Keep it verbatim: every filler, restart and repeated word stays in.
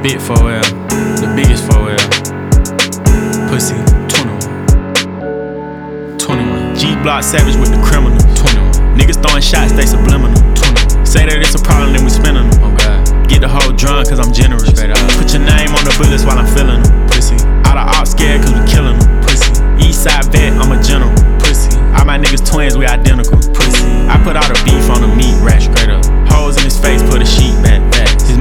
Big four L, the biggest four L. Pussy, twenty-one. twenty-one. G-Block savage with the criminal, twenty-one. Niggas throwing shots, they subliminal, twenty-one. Say that it's a problem, then we spinning them, oh God. Get the whole drunk, cause I'm generous. Put your name on the bullets while I'm feeling them, pussy. All the ops scared cause we killing them, pussy. Eastside vet, I'm a general, pussy. All my niggas twins, we identical, pussy. I put all the beef on the meat rack, straight up. Holes in his face, put a sheet